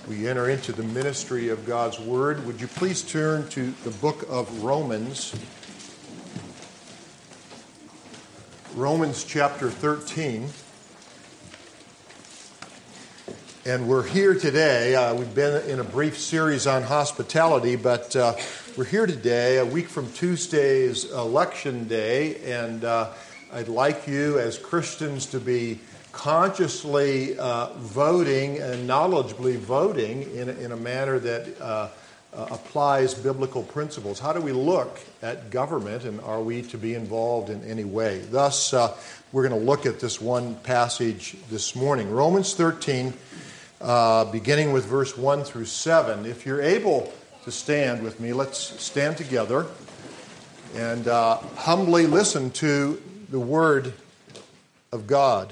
We enter into the ministry of God's Word. Would you please turn to the book of Romans? Romans chapter 13. And we're here today. We've been in a brief series on hospitality, but we're here today, a week from Tuesday's Election Day, and I'd like you as Christians to be consciously voting and knowledgeably voting in a manner that applies biblical principles. How do we look at government, and are we to be involved in any way? Thus, we're going to look at this one passage this morning. Romans 13, beginning with verse 1 through 7. If you're able to stand with me, let's stand together and humbly listen to the Word of God.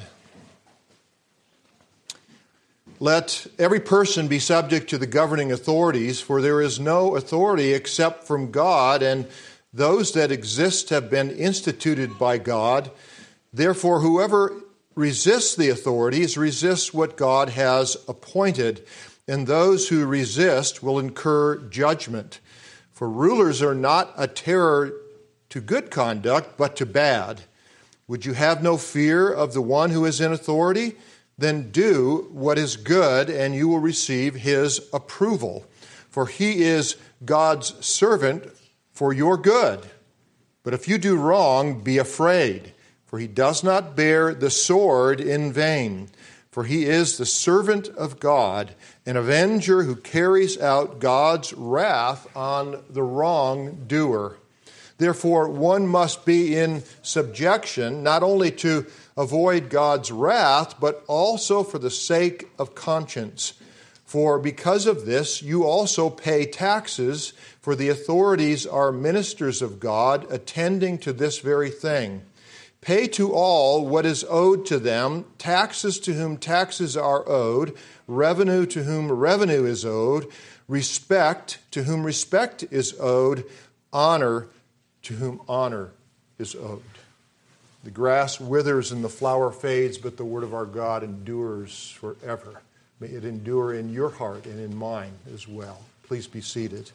Let every person be subject to the governing authorities, for there is no authority except from God, and those that exist have been instituted by God. Therefore, whoever resists the authorities resists what God has appointed, and those who resist will incur judgment. For rulers are not a terror to good conduct, but to bad. Would you have no fear of the one who is in authority? Then do what is good, and you will receive his approval. For he is God's servant for your good. But if you do wrong, be afraid, for he does not bear the sword in vain. For he is the servant of God, an avenger who carries out God's wrath on the wrongdoer. Therefore, one must be in subjection, not only to avoid God's wrath, but also for the sake of conscience. For because of this, you also pay taxes, for the authorities are ministers of God, attending to this very thing. Pay to all what is owed to them, taxes to whom taxes are owed, revenue to whom revenue is owed, respect to whom respect is owed, honor to whom honor is owed. The grass withers and the flower fades, but the word of our God endures forever. May it endure in your heart and in mine as well. Please be seated.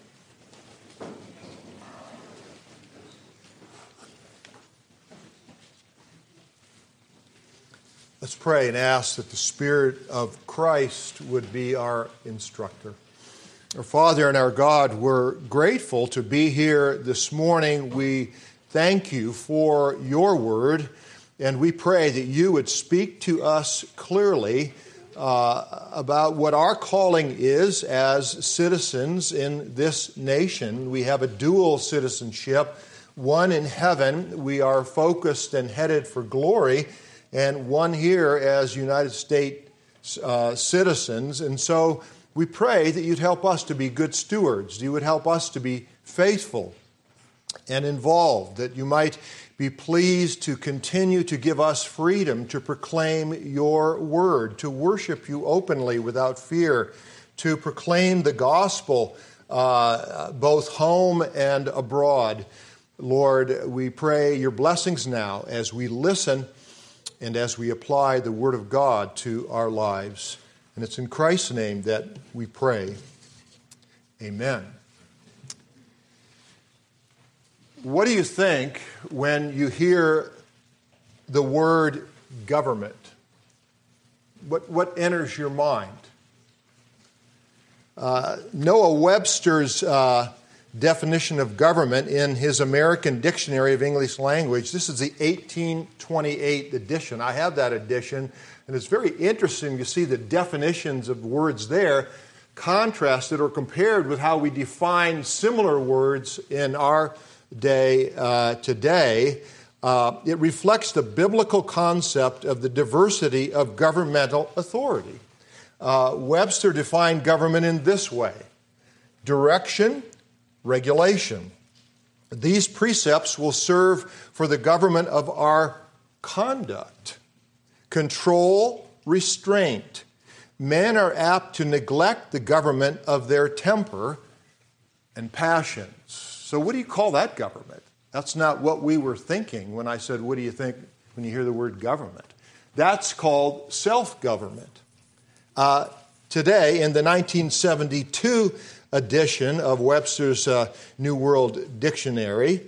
Let's pray and ask that the Spirit of Christ would be our instructor. Our Father and our God, we're grateful to be here this morning. We thank you for your word, and we pray that you would speak to us clearly about what our calling is as citizens in this nation. We have a dual citizenship, one in heaven. We are focused and headed for glory, and one here as United States citizens. And so we pray that you'd help us to be good stewards. You would help us to be faithful and involved, that you might be pleased to continue to give us freedom to proclaim your word, to worship you openly without fear, to proclaim the gospel both home and abroad. Lord, we pray your blessings now as we listen and as we apply the word of God to our lives. And it's in Christ's name that we pray. Amen. What do you think when you hear the word government? What enters your mind? Noah Webster's definition of government in his American Dictionary of English Language, this is the 1828 edition. I have that edition, and it's very interesting to see the definitions of words there contrasted or compared with how we define similar words in our day today. It reflects the biblical concept of the diversity of governmental authority. Webster defined government in this way: direction, regulation. These precepts will serve for the government of our conduct. Control, restraint. Men are apt to neglect the government of their temper and passions. So what do you call that government? That's not what we were thinking when I said, what do you think when you hear the word government? That's called self-government. Today, in the 1972 edition of Webster's New World Dictionary,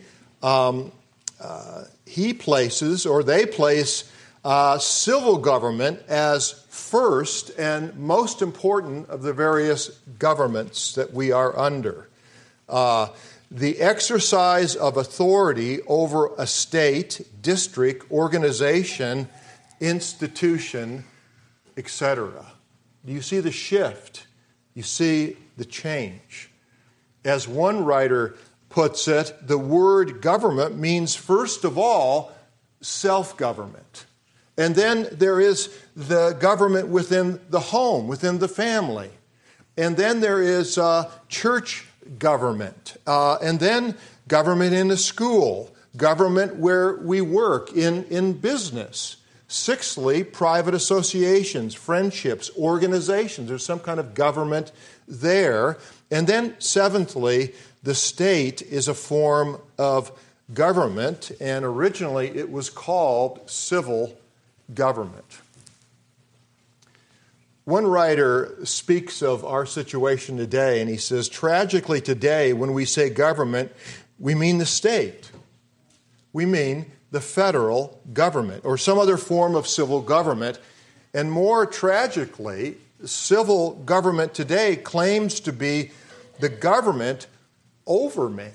they place civil government as first and most important of the various governments that we are under. The exercise of authority over a state, district, organization, institution, etc. Do you see the shift? You see the change. As one writer puts it, the word government means, first of all, self-government. And then there is the government within the home, within the family. And then there is church government. And then government in a school, government where we work, in business. Sixthly, private associations, friendships, organizations. There's some kind of government there. And then seventhly, the state is a form of government, and originally it was called civil government. One writer speaks of our situation today, and he says, tragically today, when we say government, we mean the state. We mean the federal government, or some other form of civil government. And more tragically, civil government today claims to be the government over man,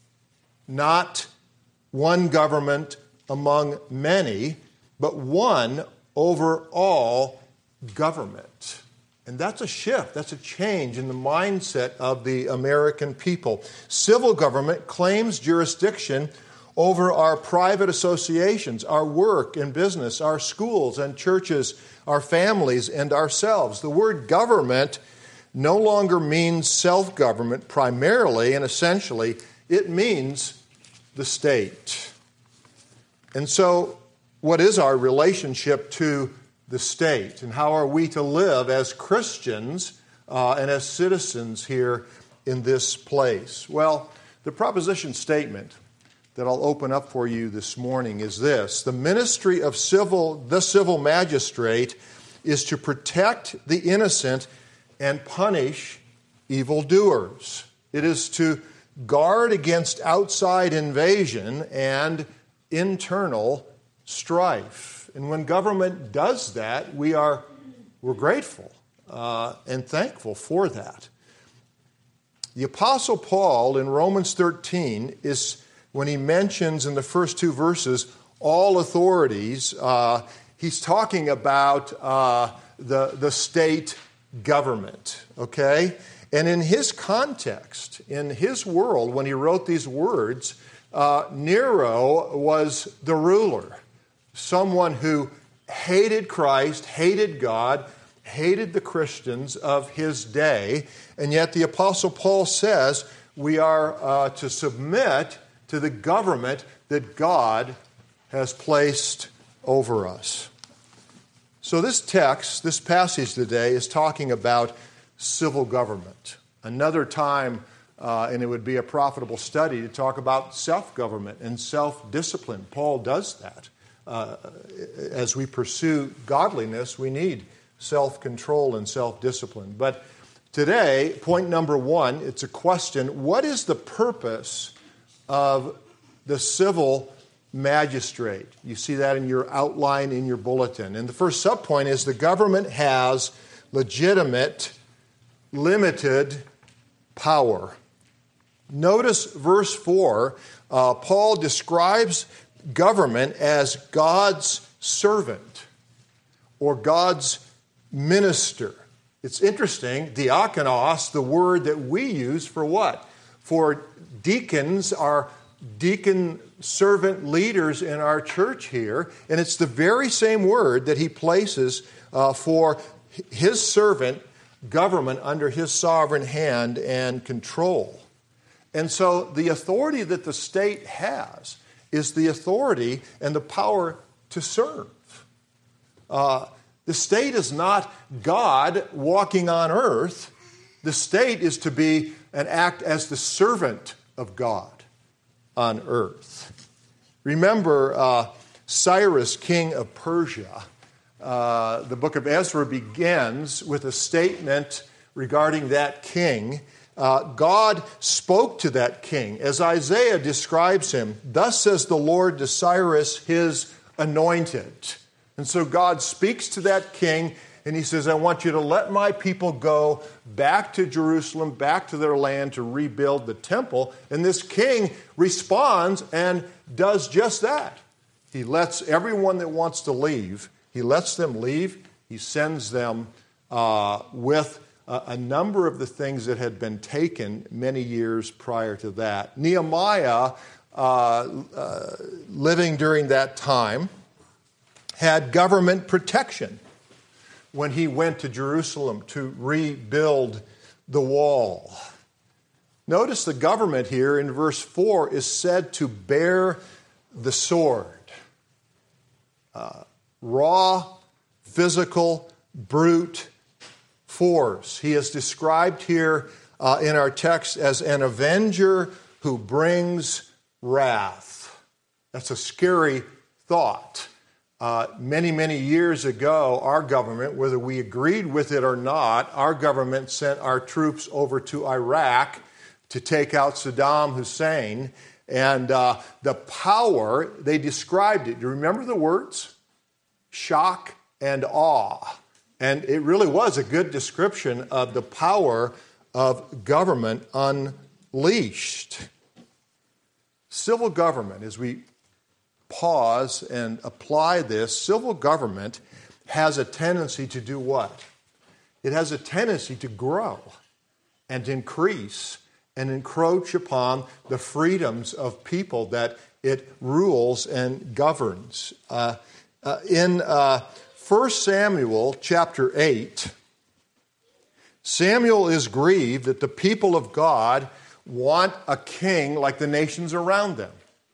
not one government among many, but one over all government. And that's a shift, that's a change in the mindset of the American people. Civil government claims jurisdiction over our private associations, our work and business, our schools and churches, our families and ourselves. The word government no longer means self-government primarily and essentially. It means the state. And so, what is our relationship to the state? And how are we to live as Christians and as citizens here in this place? Well, the proposition statement that I'll open up for you this morning is this: the ministry of the civil magistrate is to protect the innocent and punish evildoers. It is to guard against outside invasion and internal strife. And when government does that, we're grateful and thankful for that. The Apostle Paul in Romans 13 is, when he mentions in the first two verses all authorities, he's talking about the state government, okay? And in his context, in his world, when he wrote these words, Nero was the ruler, someone who hated Christ, hated God, hated the Christians of his day, and yet the Apostle Paul says we are to submit to the government that God has placed over us. So this passage today is talking about civil government. Another time, and it would be a profitable study to talk about self-government and self-discipline. Paul does that. As we pursue godliness, we need self-control and self-discipline. But today, point number one, it's a question: what is the purpose of the civil magistrate? You see that in your outline in your bulletin. And the first subpoint is the government has legitimate, limited power. Notice verse 4, Paul describes government as God's servant or God's minister. It's interesting, diakonos, the word that we use for what? For deacons, our deacon servant leaders in our church here, and it's the very same word that he places for his servant government under his sovereign hand and control. And so the authority that the state has is the authority and the power to serve. The state is not God walking on earth. The state is to be and act as the servant of God on earth. Remember Cyrus, king of Persia, the book of Ezra begins with a statement regarding that king. God spoke to that king. As Isaiah describes him, thus says the Lord to Cyrus, his anointed. And so God speaks to that king, and he says, I want you to let my people go back to Jerusalem, back to their land to rebuild the temple. And this king responds and does just that. He lets everyone that wants to leave, he lets them leave. He sends them with a number of the things that had been taken many years prior to that. Nehemiah, living during that time, had government protection when he went to Jerusalem to rebuild the wall. Notice the government here in verse 4 is said to bear the sword. Raw, physical, brute force. He is described here in our text as an avenger who brings wrath. That's a scary thought. Many, many years ago, our government, whether we agreed with it or not, our government sent our troops over to Iraq to take out Saddam Hussein. And the power, they described it. Do you remember the words? Shock and awe. And it really was a good description of the power of government unleashed. Civil government, as we pause and apply this, civil government has a tendency to do what? It has a tendency to grow and increase and encroach upon the freedoms of people that it rules and governs. In 1 Samuel chapter 8, Samuel is grieved that the people of God want a king like the nations around them.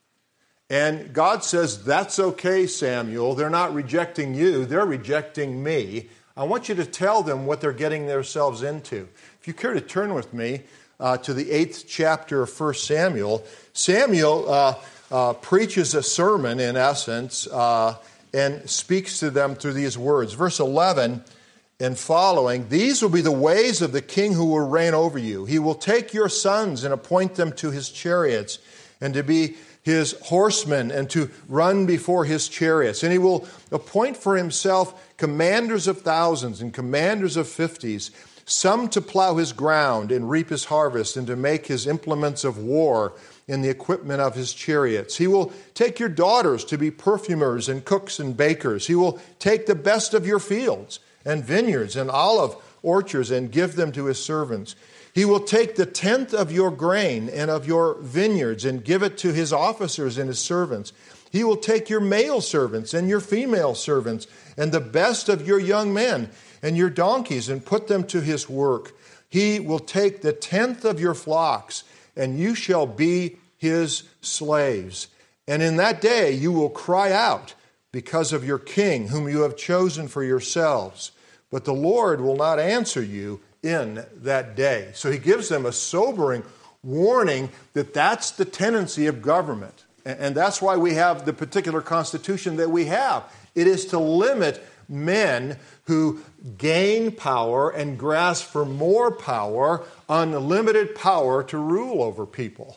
And God says, that's okay, Samuel. They're not rejecting you. They're rejecting me. I want you to tell them what they're getting themselves into. If you care to turn with me to the 8th chapter of 1 Samuel, Samuel preaches a sermon, in essence, and speaks to them through these words. Verse 11 and following, these will be the ways of the king who will reign over you. He will take your sons and appoint them to his chariots and to be his horsemen and to run before his chariots. And he will appoint for himself commanders of thousands and commanders of 50s, some to plow his ground and reap his harvest and to make his implements of war in the equipment of his chariots. He will take your daughters to be perfumers and cooks and bakers. He will take the best of your fields and vineyards and olive orchards and give them to his servants. He will take the tenth of your grain and of your vineyards and give it to his officers and his servants. He will take your male servants and your female servants and the best of your young men and your donkeys and put them to his work. He will take the tenth of your flocks, and you shall be his slaves. And in that day you will cry out because of your king, whom you have chosen for yourselves. But the Lord will not answer you in that day. So he gives them a sobering warning that that's the tendency of government. And that's why we have the particular constitution that we have. It is to limit men who gain power and grasp for more power, unlimited power to rule over people.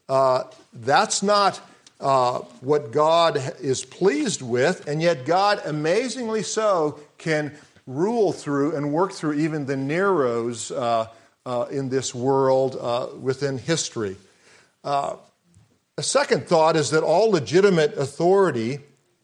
That's not what God is pleased with, and yet God, amazingly so, can rule through and work through even the Neros in this world within history. A second thought is that all legitimate authority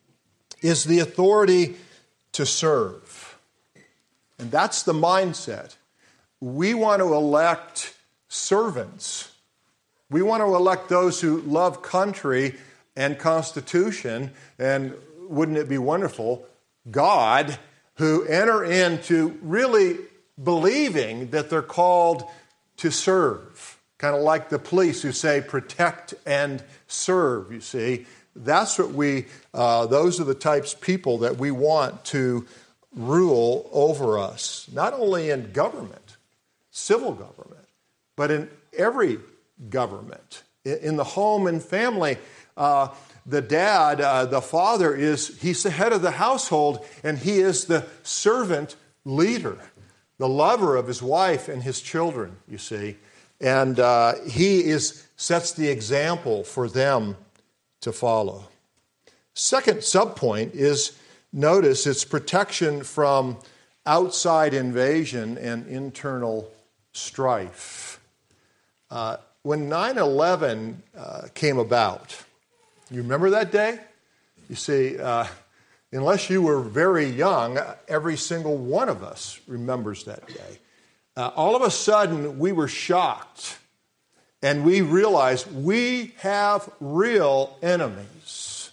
is the authority to serve. And that's the mindset. We want to elect servants. We want to elect those who love country and Constitution, and wouldn't it be wonderful, God, who enter into really believing that they're called to serve. Kind of like the police who say protect and serve, you see. That's what those are the types of people that we want to rule over us. Not only in government, civil government, but in every government. In the home and family, the dad, the father, he's the head of the household, and he is the servant leader, the lover of his wife and his children, you see. And he sets the example for them to follow. Second subpoint is, notice, it's protection from outside invasion and internal strife. When 9/11 came about, you remember that day? You see, unless you were very young, every single one of us remembers that day. All of a sudden, we were shocked, and we realized we have real enemies.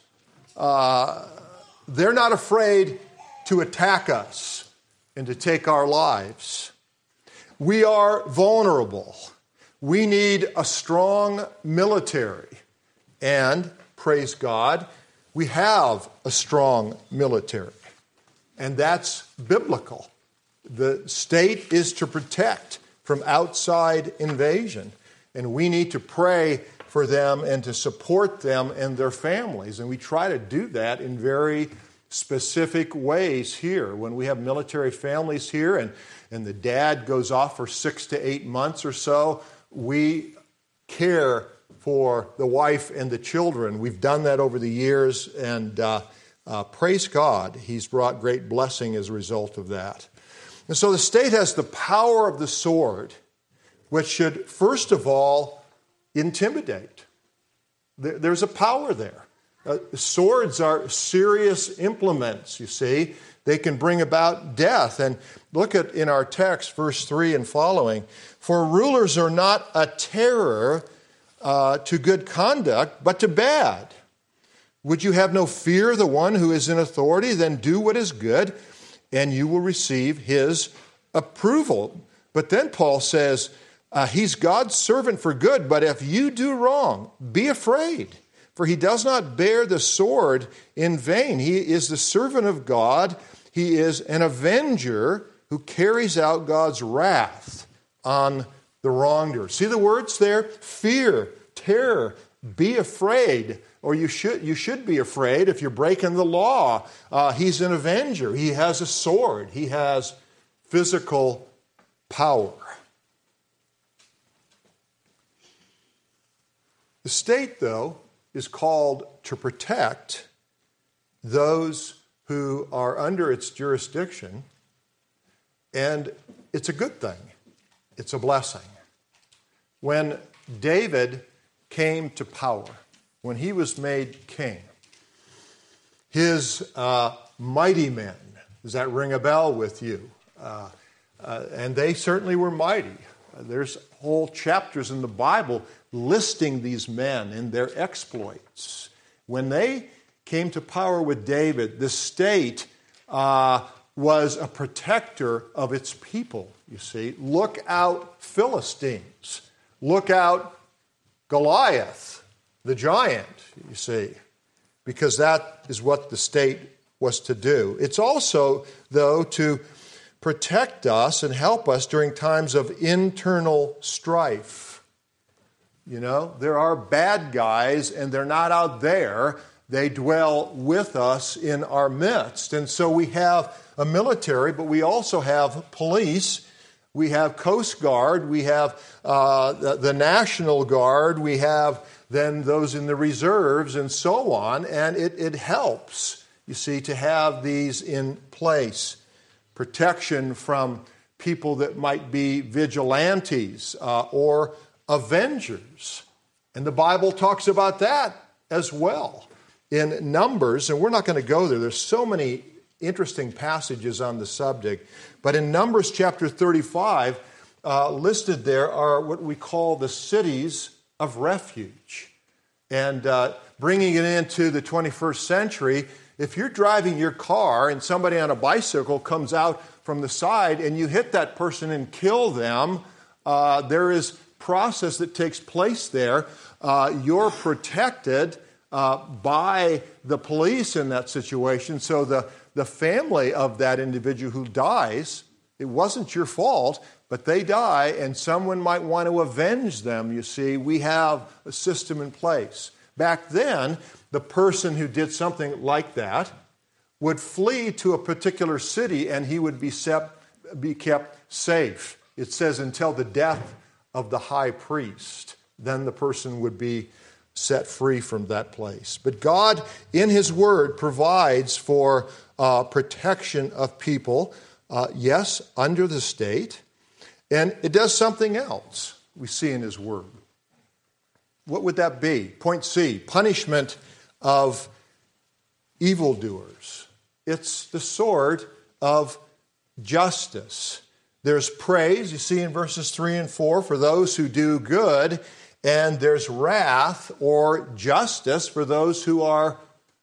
They're not afraid to attack us and to take our lives. We are vulnerable. We need a strong military. And, praise God, we have a strong military. And that's biblical. The state is to protect from outside invasion. And we need to pray for them and to support them and their families. And we try to do that in very specific ways here. When we have military families here and the dad goes off for 6 to 8 months or so, we care for the wife and the children. We've done that over the years, and praise God, He's brought great blessing as a result of that. And so the state has the power of the sword, which should, first of all, intimidate. There's a power there. Swords are serious implements, you see. They can bring about death. And look at in our text, verse 3 and following. For rulers are not a terror to good conduct, but to bad. Would you have no fear of the one who is in authority? Then do what is good, and you will receive his approval. But then Paul says, he's God's servant for good, but if you do wrong, be afraid. For he does not bear the sword in vain. He is the servant of God. He is an avenger who carries out God's wrath on the wrongdoer. See the words there? Fear, terror, be afraid. Or you should be afraid if you're breaking the law. He's an avenger. He has a sword. He has physical power. The state, though, is called to protect those who are under its jurisdiction, and it's a good thing. It's a blessing. When David came to power, when he was made king, his mighty men, does that ring a bell with you? And they certainly were mighty. There's whole chapters in the Bible listing these men and their exploits. When they came to power with David, the state was a protector of its people, you see. Look out, Philistines. Look out, Goliath, the giant, you see, because that is what the state was to do. It's also, though, to protect us and help us during times of internal strife. You know, there are bad guys, and they're not out there. They dwell with us in our midst. And so we have a military, but we also have police. We have Coast Guard. We have the National Guard. We have then those in the reserves and so on. And it helps, you see, to have these in place. Protection from people that might be vigilantes or avengers. And the Bible talks about that as well in Numbers, and we're not going to go there. There's so many interesting passages on the subject. But in Numbers chapter 35, listed there are what we call the cities of refuge. And bringing it into the 21st century, if you're driving your car and somebody on a bicycle comes out from the side and you hit that person and kill them, there is process that takes place there. You're protected by the police in that situation. So the family of that individual who dies, it wasn't your fault, But they die, and someone might want to avenge them, you see. We have a system in place. Back then, the person who did something like that would flee to a particular city, and he would be kept safe. It says until the death of the high priest. Then the person would be set free from that place. But God, in His Word, provides for protection of people, yes, under the state, and it does something else we see in His Word. What would that be? Point C, punishment of evildoers. It's the sword of justice. There's praise, you see in verses 3 and 4, for those who do good, and there's wrath or justice for those who are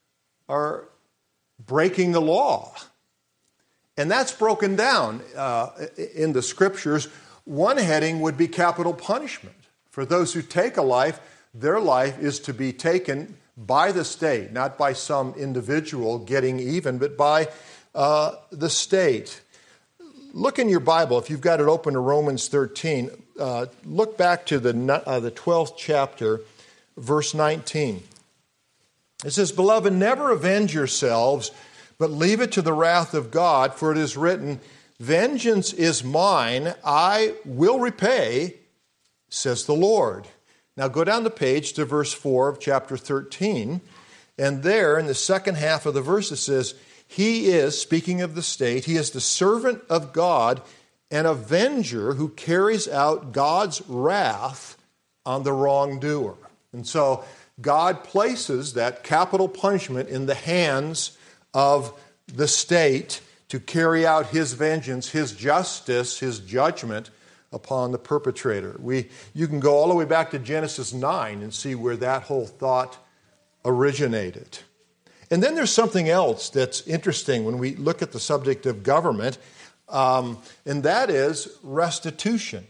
breaking the law. And that's broken down in the Scriptures. One heading would be capital punishment. For those who take a life, their life is to be taken by the state, not by some individual getting even, but by the state. Look in your Bible, if you've got it open to Romans 13, look back to the 12th chapter, verse 19. It says, "Beloved, never avenge yourselves, but leave it to the wrath of God, for it is written, 'Vengeance is mine, I will repay,' says the Lord." Now go down the page to verse 4 of chapter 13, and there in the second half of the verse it says, "He is," speaking of the state, "he is the servant of God, an avenger who carries out God's wrath on the wrongdoer." And so God places that capital punishment in the hands of the state to carry out His vengeance, His justice, His judgment upon the perpetrator. You can go all the way back to Genesis 9 and see where that whole thought originated. And then there's something else that's interesting when we look at the subject of government, and that is restitution.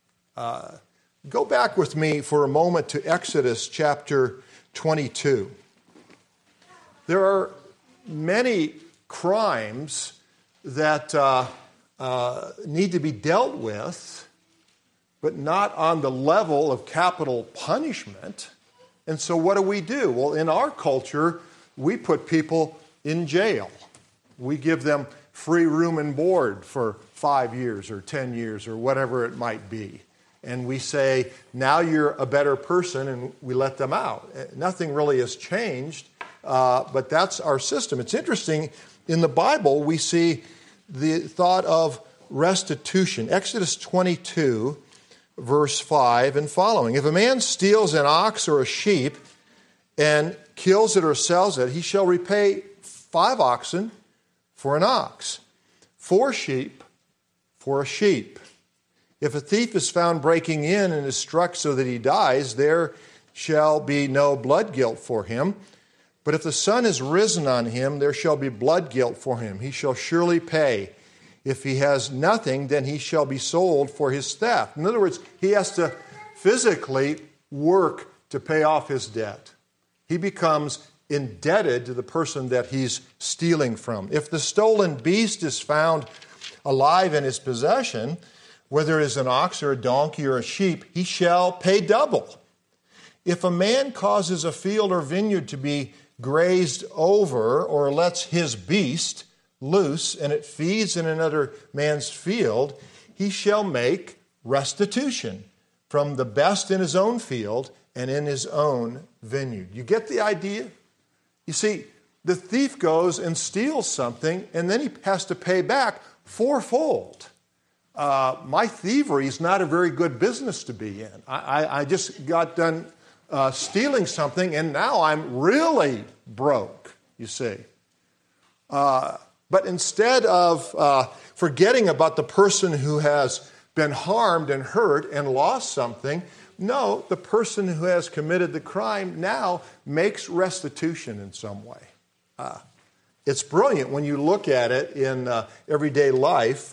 Go back with me for a moment to Exodus chapter 22. There are many crimes that need to be dealt with, but not on the level of capital punishment. And so what do? Well, in our culture, we put people in jail. We give them free room and board for 5 years or 10 years or whatever it might be. And we say, now you're a better person, and we let them out. Nothing really has changed, but that's our system. It's interesting, in the Bible, we see the thought of restitution. Exodus 22, verse 5 and following. "If a man steals an ox or a sheep and kills it or sells it, he shall repay 5 oxen for an ox, 4 sheep for a sheep. If a thief is found breaking in and is struck so that he dies, there shall be no blood guilt for him. But if the sun is risen on him, there shall be blood guilt for him. He shall surely pay. If he has nothing, then he shall be sold for his theft." In other words, he has to physically work to pay off his debt. He becomes indebted to the person that he's stealing from. If the stolen beast is found alive in his possession, whether it is an ox or a donkey or a sheep, he shall pay double. If a man causes a field or vineyard to be grazed over, or lets his beast loose and it feeds in another man's field, he shall make restitution from the best in his own field and in his own vineyard. You get the idea? You see, the thief goes and steals something, and then he has to pay back fourfold. My thievery is not a very good business to be in. I just got done stealing something, and now I'm really broke, you see. But instead of forgetting about the person who has been harmed and hurt and lost something, no, the person who has committed the crime now makes restitution in some way. It's brilliant when you look at it in everyday life.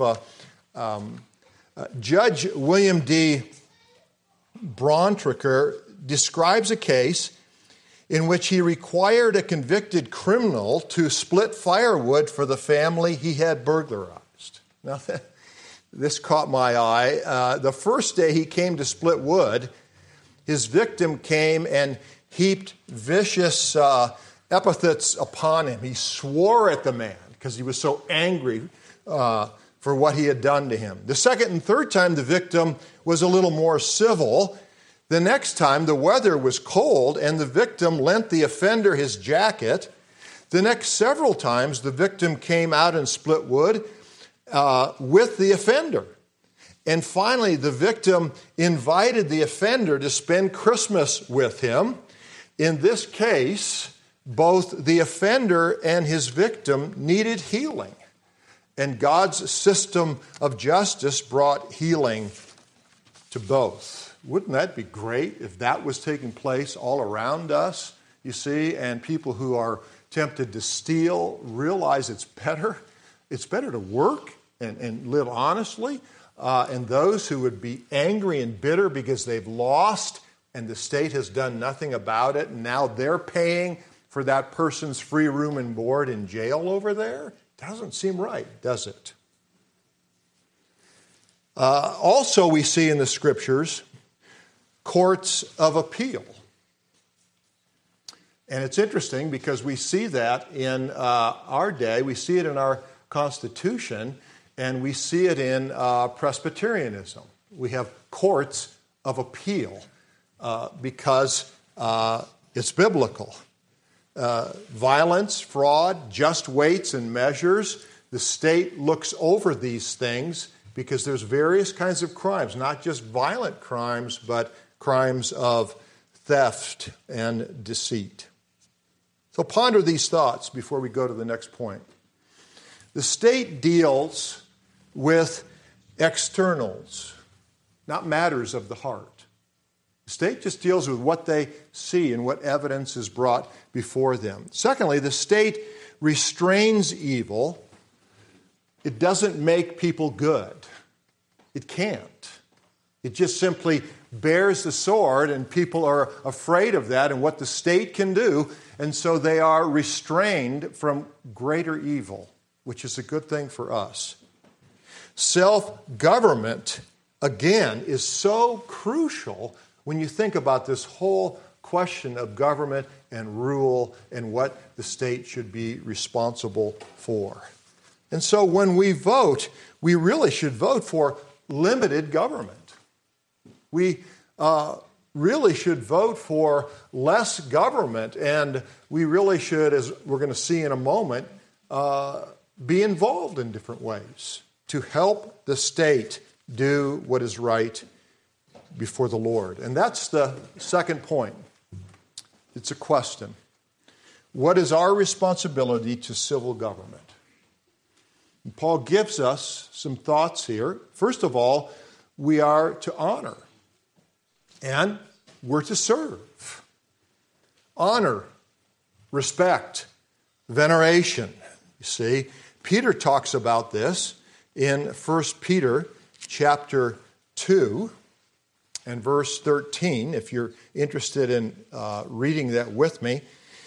Judge William D. Brauntricker describes a case in which he required a convicted criminal to split firewood for the family he had burglarized. Now, This caught my eye. The first day he came to split wood, his victim came and heaped vicious epithets upon him. He swore at the man because he was so angry for what he had done to him. The second and third time, the victim was a little more civil. The next time, the weather was cold, and the victim lent the offender his jacket. The next several times, the victim came out and split wood with the offender. And finally, the victim invited the offender to spend Christmas with him. In this case, both the offender and his victim needed healing. And God's system of justice brought healing to both. Wouldn't that be great if that was taking place all around us, you see, and people who are tempted to steal realize it's better to work and live honestly, and those who would be angry and bitter because they've lost and the state has done nothing about it, and now they're paying for that person's free room and board in jail over there, doesn't seem right, does it? Also, we see in the Scriptures courts of appeal. And it's interesting because we see that in our day, we see it in our Constitution, and we see it in Presbyterianism. We have courts of appeal because it's biblical. Violence, fraud, just weights and measures. The state looks over these things because there's various kinds of crimes, not just violent crimes, but crimes of theft and deceit. So ponder these thoughts before we go to the next point. The state deals with externals, not matters of the heart. The state just deals with what they see and what evidence is brought before them. Secondly, the state restrains evil. It doesn't make people good. It can't. It just simply bears the sword, and people are afraid of that and what the state can do, and so they are restrained from greater evil, which is a good thing for us. Self-government, again, is so crucial when you think about this whole question of government and rule and what the state should be responsible for. And so when we vote, we really should vote for limited government. We really should vote for less government, and we really should, as we're going to see in a moment, be involved in different ways to help the state do what is right before the Lord. And that's the second point. It's a question. What is our responsibility to civil government? And Paul gives us some thoughts here. First of all, we are to honor, and we're to serve. Honor, respect, veneration. You see, Peter talks about this in 1 Peter chapter 2 and verse 13, if you're interested in reading that with me.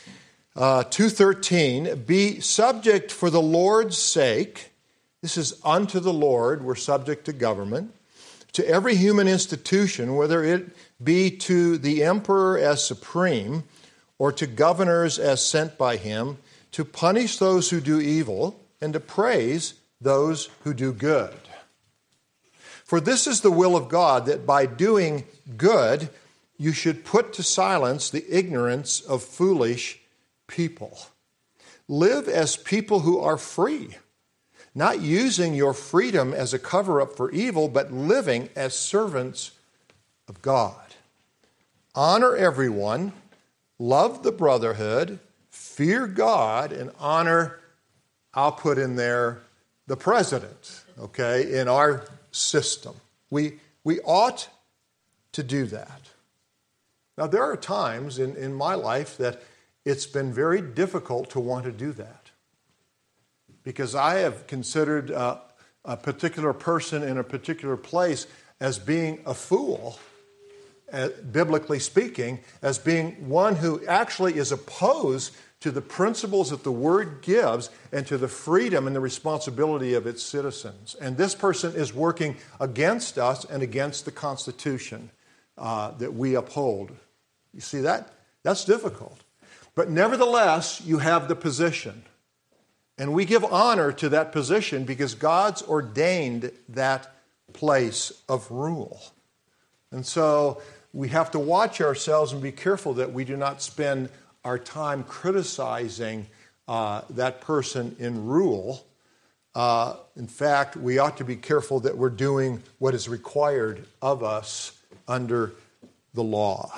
2:13, be subject for the Lord's sake. This is unto the Lord. We're subject to government. To every human institution, whether it be to the emperor as supreme or to governors as sent by him, to punish those who do evil and to praise those who do good. For this is the will of God, that by doing good you should put to silence the ignorance of foolish people. Live as people who are free, not using your freedom as a cover-up for evil, but living as servants of God. Honor everyone, love the brotherhood, fear God, and honor, I'll put in there, the president, okay, in our system. We ought to do that. Now, there are times in my life that it's been very difficult to want to do that, because I have considered a particular person in a particular place as being a fool, biblically speaking, as being one who actually is opposed to the principles that the Word gives and to the freedom and the responsibility of its citizens. And this person is working against us and against the Constitution that we uphold. You see that? That's difficult. But nevertheless, you have the position. And we give honor to that position because God's ordained that place of rule. And so we have to watch ourselves and be careful that we do not spend our time criticizing that person in rule. In fact, we ought to be careful that we're doing what is required of us under the law.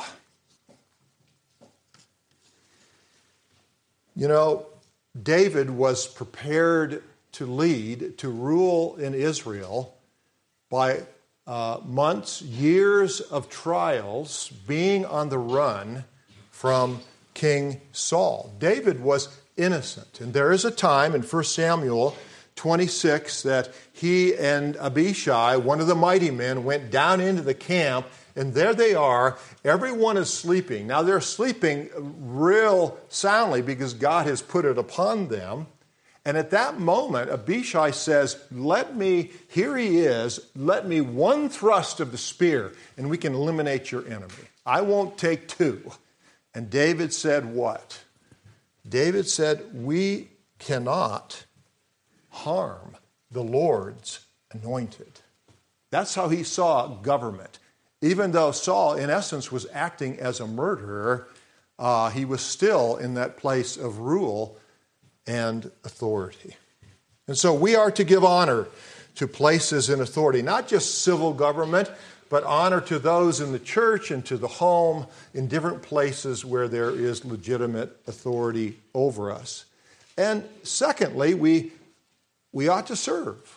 You know, David was prepared to lead, to rule in Israel by months, years of trials, being on the run from King Saul. David was innocent. And there is a time in 1 Samuel 26 that he and Abishai, one of the mighty men, went down into the camp, and there they are. Everyone is sleeping. Now they're sleeping real soundly because God has put it upon them. And at that moment, Abishai says, here he is, let me one thrust of the spear, and we can eliminate your enemy. I won't take two. And David said what? David said, we cannot harm the Lord's anointed. That's how he saw government. Even though Saul, in essence, was acting as a murderer, he was still in that place of rule and authority. And so we are to give honor to places in authority, not just civil government, but honor to those in the church and to the home in different places where there is legitimate authority over us. And secondly, we ought to serve.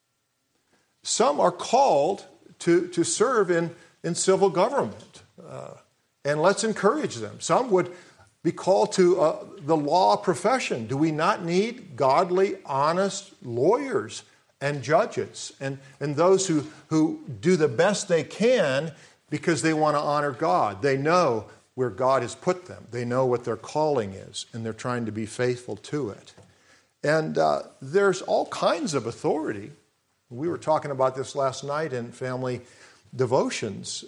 Some are called to serve in civil government, and let's encourage them. Some would be called to the law profession. Do we not need godly, honest lawyers and judges and those who do the best they can because they want to honor God? They know where God has put them. They know what their calling is, and they're trying to be faithful to it. And there's all kinds of authority. We were talking about this last night in family devotions.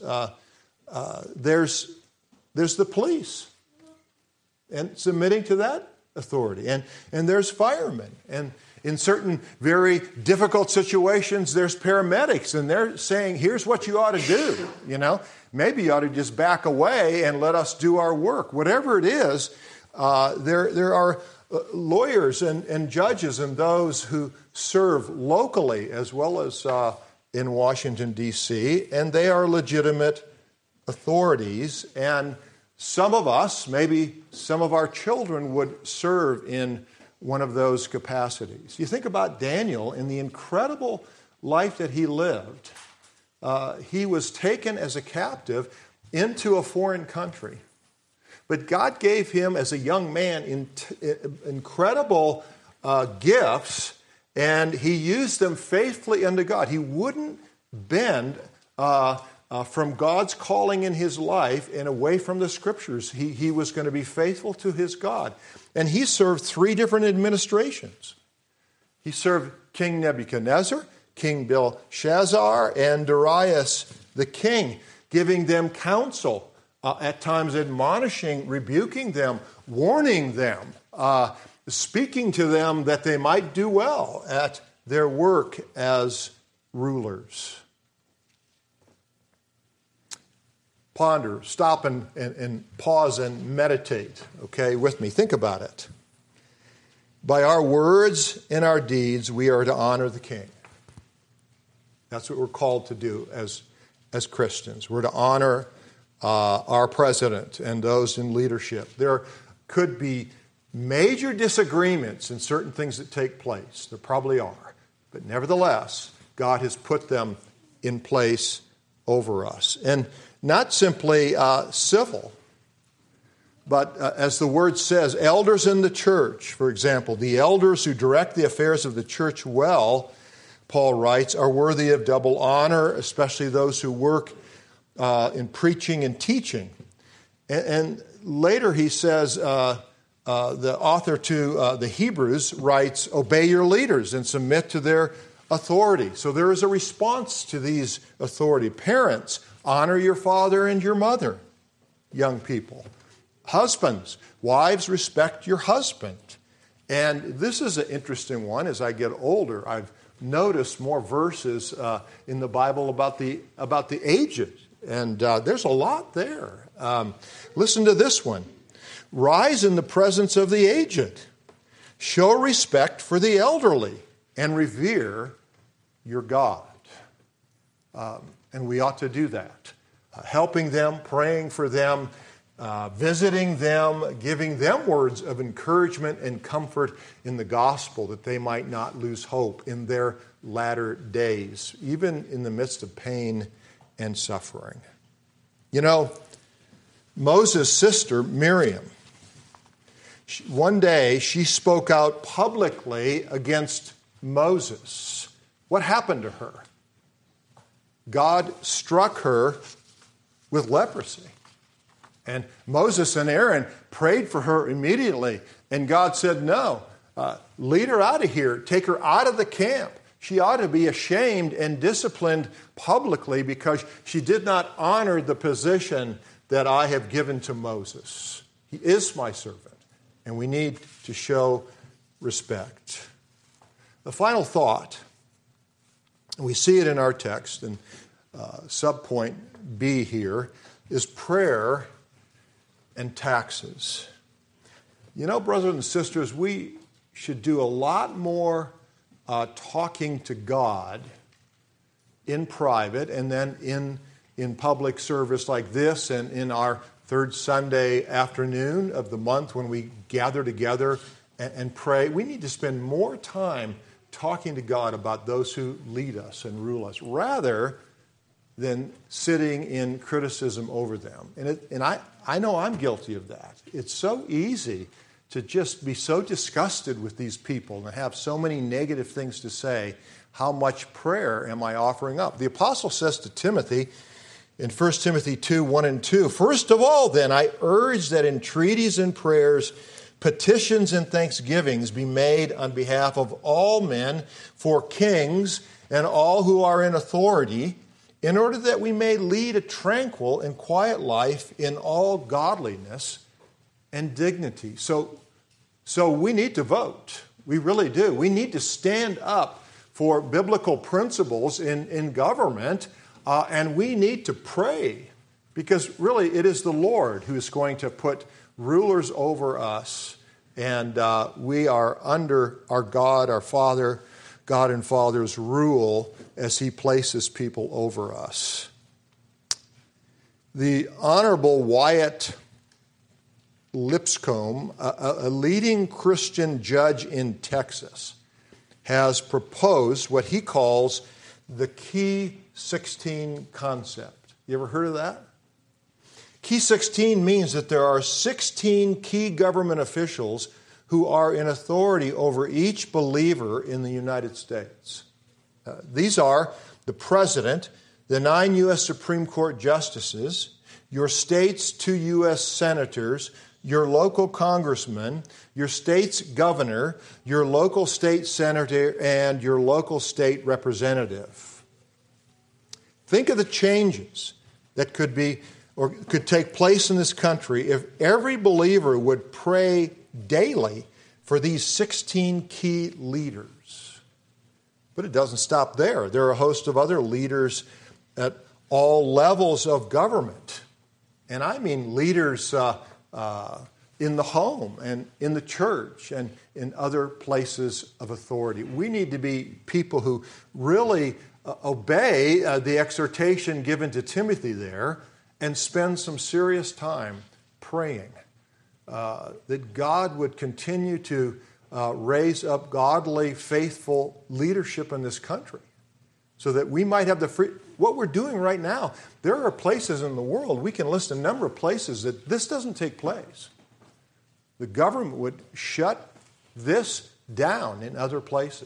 There's the police and submitting to that authority. And there's firemen. And in certain very difficult situations, there's paramedics. And they're saying, here's what you ought to do. You know, maybe you ought to just back away and let us do our work. Whatever it is, there are lawyers and judges and those who serve locally as well as in Washington, D.C., and they are legitimate authorities. And some of us, maybe some of our children, would serve in one of those capacities. You think about Daniel in the incredible life that he lived. He was taken as a captive into a foreign country. But God gave him, as a young man, incredible gifts, and he used them faithfully unto God. He wouldn't bend from God's calling in his life and away from the Scriptures. He was going to be faithful to his God. And he served 3 different administrations. He served King Nebuchadnezzar, King Belshazzar, and Darius the king, giving them counsel, at times admonishing, rebuking them, warning them, speaking to them that they might do well at their work as rulers. Ponder, stop and pause and meditate, okay, with me. Think about it. By our words and our deeds, we are to honor the King. That's what we're called to do as Christians. We're to honor our president and those in leadership. There could be major disagreements in certain things that take place. There probably are. But nevertheless, God has put them in place over us. And not simply civil, but as the word says, elders in the church, for example, the elders who direct the affairs of the church well, Paul writes, are worthy of double honor, especially those who work in preaching and teaching. And later he says, the author to the Hebrews writes, obey your leaders and submit to their authority. So there is a response to these authority. Parents, honor your father and your mother, young people. Husbands, wives, respect your husband. And this is an interesting one. As I get older, I've noticed more verses in the Bible about the aged. And there's a lot there. Listen to this one. Rise in the presence of the aged. Show respect for the elderly and revere your God. And we ought to do that. Helping them, praying for them, visiting them, giving them words of encouragement and comfort in the gospel that they might not lose hope in their latter days, even in the midst of pain and suffering. You know, Moses' sister, Miriam, one day she spoke out publicly against Moses. What happened to her? God struck her with leprosy. And Moses and Aaron prayed for her immediately. And God said, no, lead her out of here. Take her out of the camp. She ought to be ashamed and disciplined publicly because she did not honor the position that I have given to Moses. He is my servant, and we need to show respect. The final thought, and we see it in our text, and subpoint B here, is prayer and taxes. You know, brothers and sisters, we should do a lot more talking to God in private and then in public service like this and in our third Sunday afternoon of the month when we gather together and pray. We need to spend more time talking to God about those who lead us and rule us rather than sitting in criticism over them. And I know I'm guilty of that. It's so easy to just be so disgusted with these people and have so many negative things to say. How much prayer am I offering up? The apostle says to Timothy in 1 Timothy 2, 1 and 2, first of all, then, I urge that entreaties and prayers, petitions and thanksgivings be made on behalf of all men, for kings and all who are in authority, in order that we may lead a tranquil and quiet life in all godliness and dignity. So we need to vote. We really do. We need to stand up for biblical principles in government, and we need to pray, because really it is the Lord who is going to put rulers over us, and we are under our God, our Father, God and Father's rule as He places people over us. The Honorable Wyatt Lipscomb, a leading Christian judge in Texas, has proposed what he calls the Key 16 concept. You ever heard of that? Key 16 means that there are 16 key government officials who are in authority over each believer in the United States. These are the President, the 9 U.S. Supreme Court justices, your state's 2 U.S. senators, your local congressman, your state's governor, your local state senator, and your local state representative. Think of the changes that could take place in this country if every believer would pray daily for these 16 key leaders. But it doesn't stop there. There are a host of other leaders at all levels of government. And I mean leaders in the home and in the church and in other places of authority. We need to be people who really obey the exhortation given to Timothy there and spend some serious time praying that God would continue to raise up godly, faithful leadership in this country so that we might have the free. What we're doing right now, there are places in the world, we can list a number of places that this doesn't take place. The government would shut this down in other places.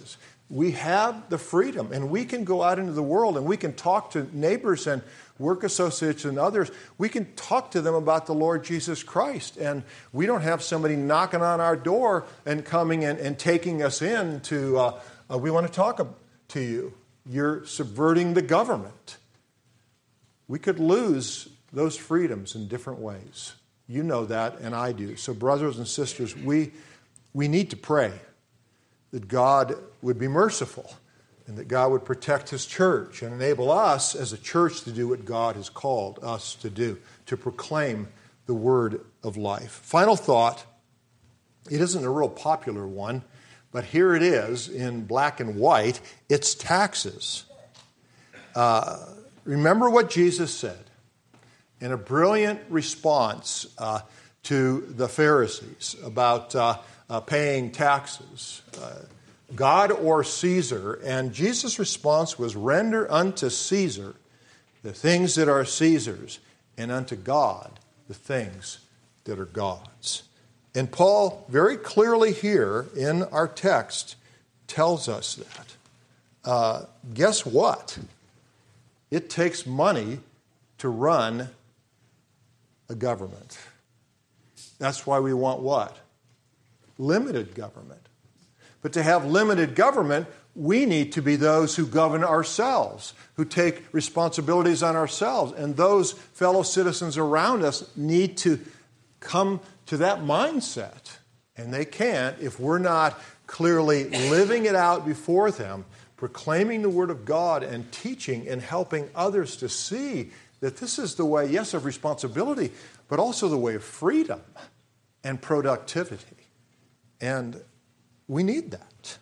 we have the freedom, and we can go out into the world and we can talk to neighbors and work associates and others. We can talk to them about the Lord Jesus Christ, and we don't have somebody knocking on our door and coming and taking us in to, we want to talk to you. You're subverting the government. We could lose those freedoms in different ways. You know that, and I do. So brothers and sisters, we need to pray that God would be merciful and that God would protect His church and enable us as a church to do what God has called us to do, to proclaim the word of life. Final thought, it isn't a real popular one, but here it is in black and white, it's taxes. Remember what Jesus said in a brilliant response to the Pharisees about paying taxes. God or Caesar, and Jesus' response was, render unto Caesar the things that are Caesar's, and unto God the things that are God's. And Paul very clearly here in our text tells us that. Guess what? It takes money to run a government. That's why we want what? Limited government. But to have limited government, we need to be those who govern ourselves, who take responsibilities on ourselves. And those fellow citizens around us need to come to that mindset. And they can't if we're not clearly living it out before them, proclaiming the Word of God and teaching and helping others to see that this is the way, yes, of responsibility, but also the way of freedom and productivity. And we need that.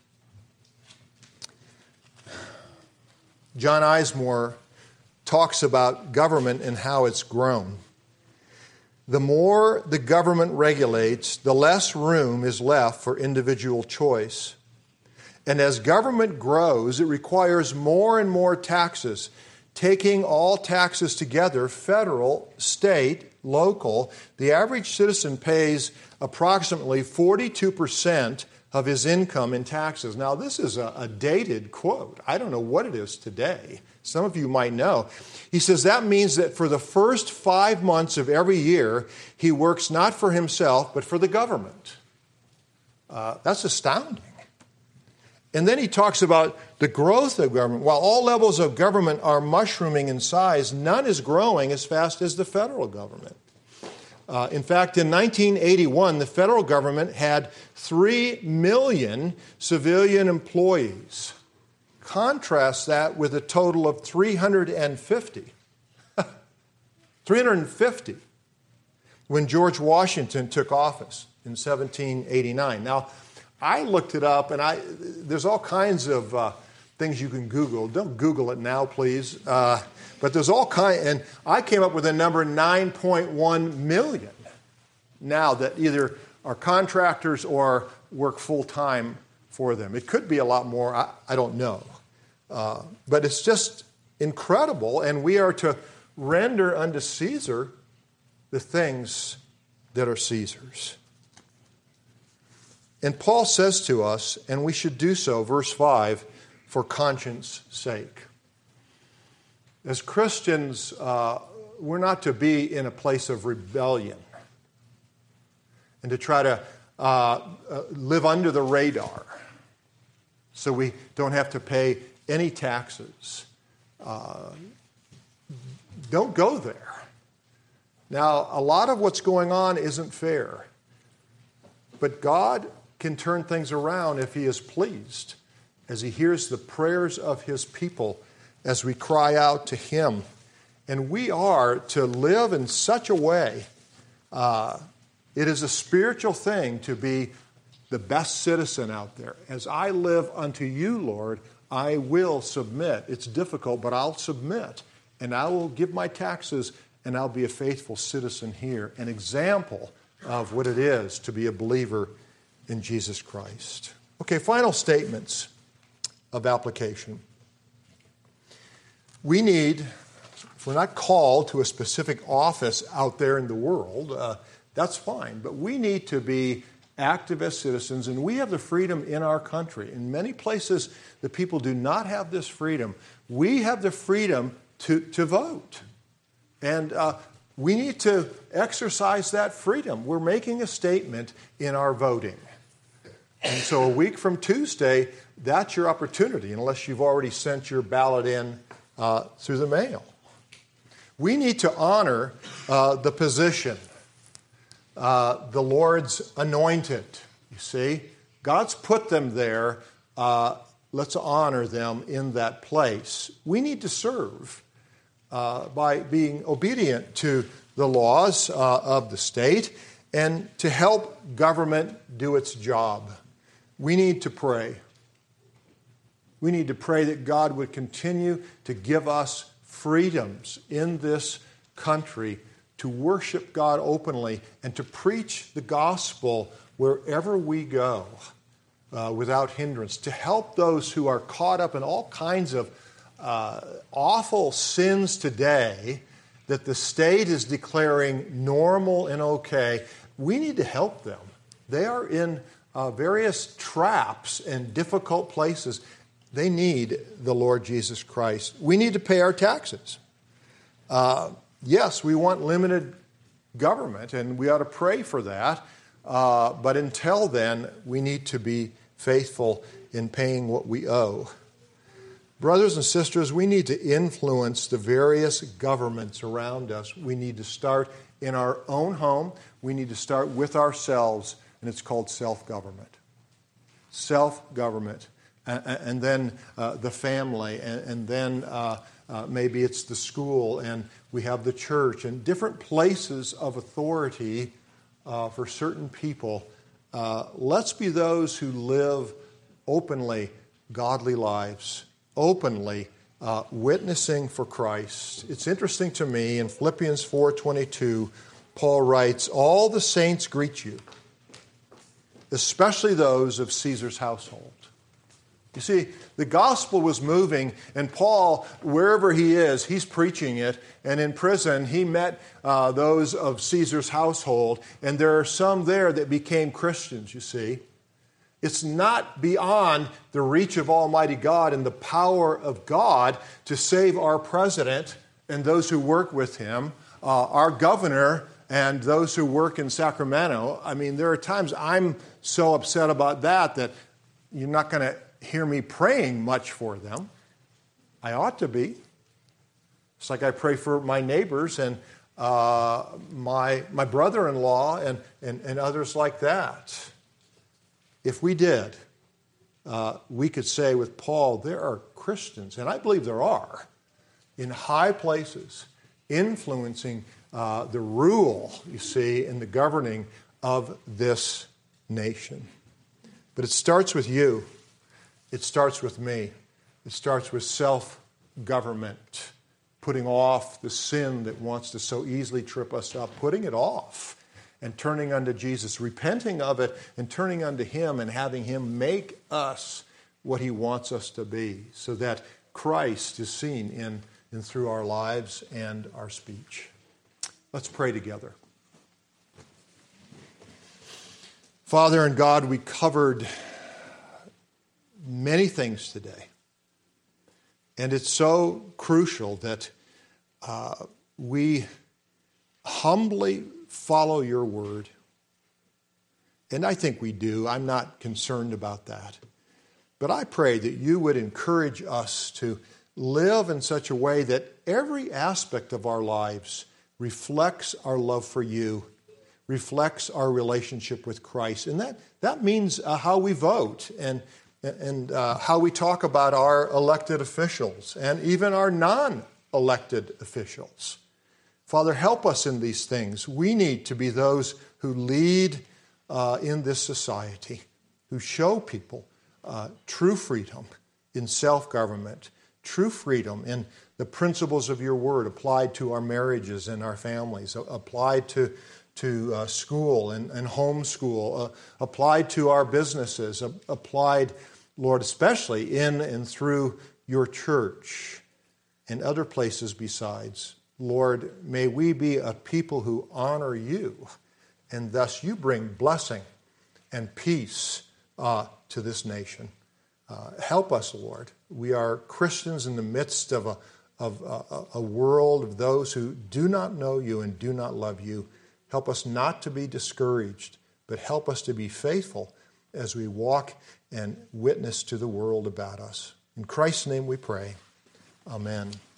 John Eismore talks about government and how it's grown. The more the government regulates, the less room is left for individual choice. And as government grows, it requires more and more taxes. Taking all taxes together, federal, state, local, the average citizen pays approximately 42% of his income in taxes. Now, this is a dated quote. I don't know what it is today. Some of you might know. He says that means that for the first 5 months of every year, he works not for himself, but for the government. That's astounding. And then he talks about the growth of government. While all levels of government are mushrooming in size, none is growing as fast as the federal government. In fact, in 1981, the federal government had 3 million civilian employees. Contrast that with a total of 350. 350 when George Washington took office in 1789. Now, I looked it up, and there's all kinds of things you can Google. Don't Google it now, please. But there's all kinds, and I came up with a number 9.1 million now that either are contractors or work full-time for them. It could be a lot more. I don't know. But it's just incredible, and we are to render unto Caesar the things that are Caesar's. And Paul says to us, and we should do so, verse 5, for conscience sake. As Christians, we're not to be in a place of rebellion and to try to live under the radar so we don't have to pay any taxes. Don't go there. Now, a lot of what's going on isn't fair, but God can turn things around if He is pleased as He hears the prayers of His people as we cry out to Him. And we are to live in such a way, it is a spiritual thing to be the best citizen out there. As I live unto you, Lord, I will submit. It's difficult, but I'll submit. And I will give my taxes, and I'll be a faithful citizen here. An example of what it is to be a believer in Jesus Christ. Okay, final statements of application. We need, if we're not called to a specific office out there in the world, that's fine, but we need to be active as citizens, and we have the freedom in our country. In many places, the people do not have this freedom. We have the freedom to vote. And we need to exercise that freedom. We're making a statement in our voting. And so a week from Tuesday, that's your opportunity, unless you've already sent your ballot in through the mail. We need to honor the position, the Lord's anointed. You see, God's put them there. Let's honor them in that place. We need to serve by being obedient to the laws of the state and to help government do its job. We need to pray. We need to pray that God would continue to give us freedoms in this country to worship God openly and to preach the gospel wherever we go without hindrance, to help those who are caught up in all kinds of awful sins today that the state is declaring normal and okay. We need to help them. They are in various traps and difficult places. They need the Lord Jesus Christ. We need to pay our taxes. Yes, we want limited government, and we ought to pray for that. But until then, we need to be faithful in paying what we owe. Brothers and sisters, we need to influence the various governments around us. We need to start in our own home. We need to start with ourselves, and it's called self-government. Self-government. And then the family, and then maybe it's the school, and we have the church, and different places of authority for certain people. Let's be those who live openly godly lives, openly witnessing for Christ. It's interesting to me, in Philippians 4:22, Paul writes, "All the saints greet you, especially those of Caesar's household." You see, the gospel was moving, and Paul, wherever he is, he's preaching it. And in prison, he met those of Caesar's household, and there are some there that became Christians, you see. It's not beyond the reach of Almighty God and the power of God to save our president and those who work with him, our governor and those who work in Sacramento. I mean, there are times I'm so upset about that you're not going to hear me praying much for them. I ought to be. It's like I pray for my neighbors and my brother-in-law and others like that. If we did, we could say with Paul, there are Christians, and I believe there are, in high places, influencing the rule, you see, in the governing of this nation. But it starts with you. It starts with me. It starts with self-government, putting off the sin that wants to so easily trip us up, putting it off and turning unto Jesus, repenting of it and turning unto Him and having Him make us what He wants us to be so that Christ is seen in and through our lives and our speech. Let's pray together. Father and God, we covered many things today. And it's so crucial that we humbly follow your word. And I think we do. I'm not concerned about that. But I pray that you would encourage us to live in such a way that every aspect of our lives reflects our love for you, reflects our relationship with Christ. And that means how we vote and how we talk about our elected officials and even our non-elected officials. Father, help us in these things. We need to be those who lead in this society, who show people true freedom in self-government, true freedom in the principles of your word applied to our marriages and our families, applied to school and homeschool, applied to our businesses, applied, Lord, especially in and through your church and other places besides. Lord, may we be a people who honor you, and thus you bring blessing and peace to this nation. Help us, Lord. We are Christians in the midst of a world of those who do not know you and do not love you. Help us not to be discouraged, but help us to be faithful as we walk and witness to the world about us. In Christ's name we pray. Amen.